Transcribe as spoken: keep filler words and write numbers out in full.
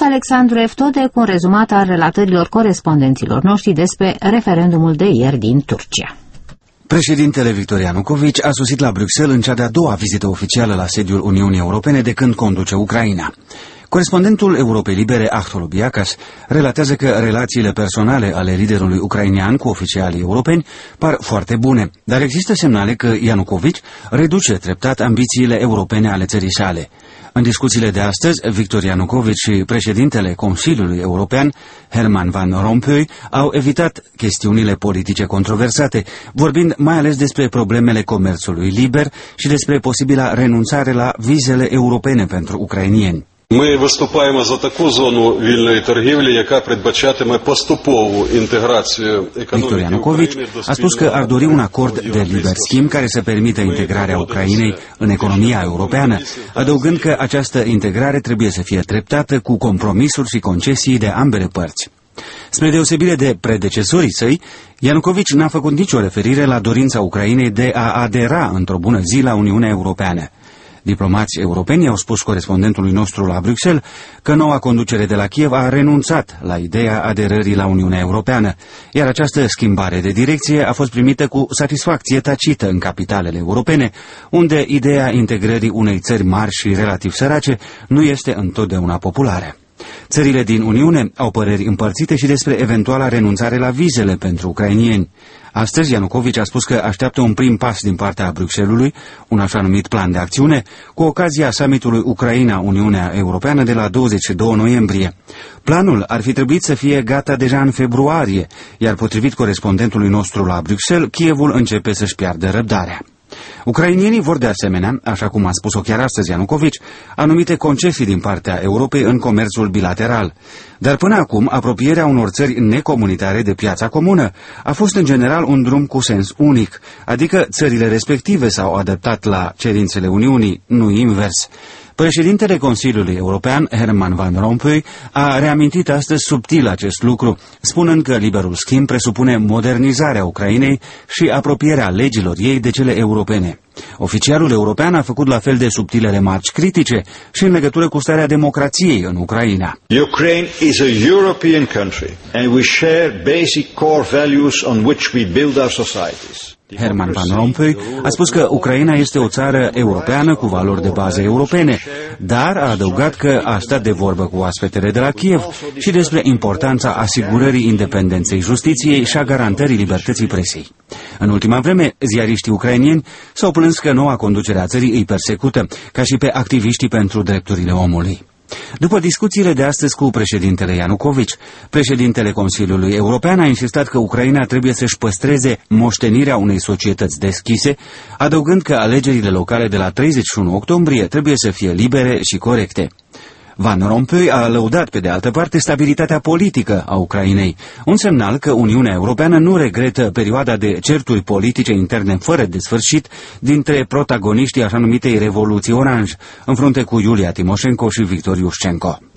Alexandru Eftode cu un rezumat al relatărilor corespondenților noștri despre referendumul de ieri din Turcia. Președintele Victor Ianukovici a sosit la Bruxelles în cea de-a doua vizită oficială la sediul Uniunii Europene de când conduce Ucraina. Corespondentul Europei Libere, Artur Lubiacas, relatează că relațiile personale ale liderului ucrainean cu oficialii europeni par foarte bune, dar există semnale că Ianukovici reduce treptat ambițiile europene ale țării sale. În discuțiile de astăzi, Victor Ianukovici și președintele Consiliului European, Herman Van Rompuy, au evitat chestiunile politice controversate, vorbind mai ales despre problemele comerțului liber și despre posibila renunțare la vizele europene pentru ucrainieni. Ми виступаємо за таку зону вільної торгівлі, яка передбачатиме поступову інтеграцію економіки України до a spus că ar dori un acord de liber schimb care să permită integrarea Ucrainei în economia europeană, adăugând că această integrare trebuie să fie treptată cu compromisuri și concesii de ambele părți. Spre deosebire de predecesorii săi, Ianukovici n-a făcut nicio referire la dorința Ucrainei de a adera într-o bună zi la Uniunea Europeană. Diplomații europeni au spus corespondentului nostru la Bruxelles că noua conducere de la Kiev a renunțat la ideea aderării la Uniunea Europeană, iar această schimbare de direcție a fost primită cu satisfacție tacită în capitalele europene, unde ideea integrării unei țări mari și relativ sărace nu este întotdeauna populară. Țările din Uniune au păreri împărțite și despre eventuala renunțare la vizele pentru ucrainieni. Astăzi, Ianukovici a spus că așteaptă un prim pas din partea Bruxellesului, un așa numit plan de acțiune, cu ocazia summitului Ucraina-Uniunea Europeană de la douăzeci și doi noiembrie. Planul ar fi trebuit să fie gata deja în februarie, iar potrivit corespondentului nostru la Bruxelles, Kievul începe să-și piardă răbdarea. Ucrainienii vor de asemenea, așa cum a spus-o chiar astăzi Ianukovici, anumite concesii din partea Europei în comerțul bilateral. Dar până acum, apropierea unor țări necomunitare de piața comună a fost în general un drum cu sens unic, adică țările respective s-au adaptat la cerințele Uniunii, nu invers. Președintele Consiliului European, Herman Van Rompuy, a reamintit astăzi subtil acest lucru, spunând că liberul schimb presupune modernizarea Ucrainei și apropierea legilor ei de cele europene. Oficialul european a făcut la fel de subtile remarci critice și în legătură cu starea democrației în Ucraina. Ukraine is a European country and we share basic core values on which we build our societies. Herman Van Rompuy a spus că Ucraina este o țară europeană cu valori de bază europene, dar a adăugat că a stat de vorbă cu oaspetele de la Kiev și despre importanța asigurării independenței justiției și a garantării libertății presei. În ultima vreme, ziariștii ucrainieni s-au plâns că noua conducere a țării îi persecută, ca și pe activiștii pentru drepturile omului. După discuțiile de astăzi cu președintele Ianukovici, președintele Consiliului European a insistat că Ucraina trebuie să-și păstreze moștenirea unei societăți deschise, adăugând că alegerile locale de la treizeci și unu octombrie trebuie să fie libere și corecte. Van Rompuy a lăudat pe de altă parte stabilitatea politică a Ucrainei, un semnal că Uniunea Europeană nu regretă perioada de certuri politice interne fără de sfârșit dintre protagoniștii așa numitei Revoluții Oranj, în frunte cu Iulia Timoșenko și Victor Iușcenko.